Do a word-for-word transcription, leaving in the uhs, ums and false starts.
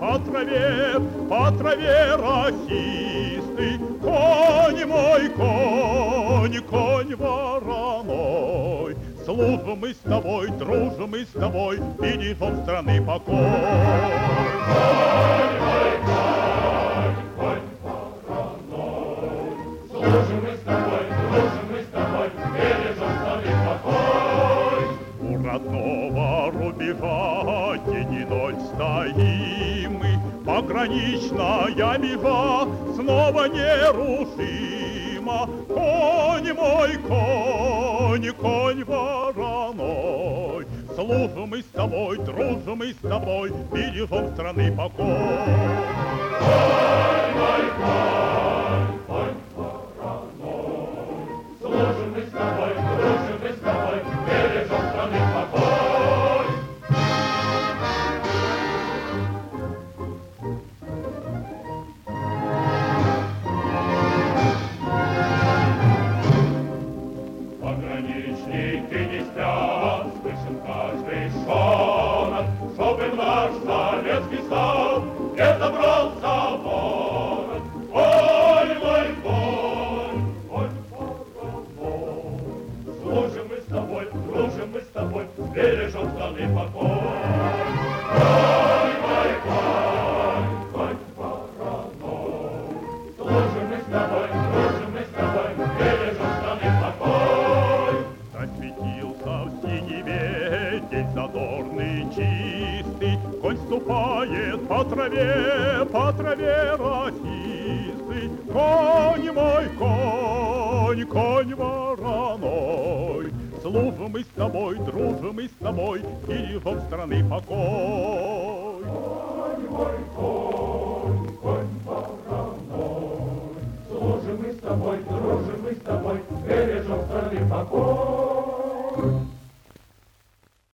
по траве, по траве росистый. Конь мой, конь, конь вороной. Служим мы с тобой, дружим мы с тобой, бережем страны покой. Конь мой, конь, конь вороной. Служим мы с тобой, дружим мы с тобой, бережем страны покой. У родного рубежа день и ночь стоим мы, пограничная межа снова нерушима. Конь мой, конь, конь вороной. Служим мы с тобой, дружим мы с тобой, бережем страны покой. Конь мой, конь, конь вороной. Служим мы с тобой, дружим мы с тобой, бережем страны покой. Пограничники не спят, слышим каждый шонок, чтобы наш советский стал не забрался ворот. Конь мой, конь, конь вороной. Служим мы с тобой, дружим мы с тобой, бережем страны покой. Конь мой, конь, конь вороной. Служим мы с тобой, дружим мы с тобой, бережем страны покой. Засветился в синеве день задорный, чистый. Конь ступает по траве, по траве росистой. Конь мой, конь, конь вороной. Служим мы с тобой, дружим мы с тобой, бережем страны покой. Конь мой, конь.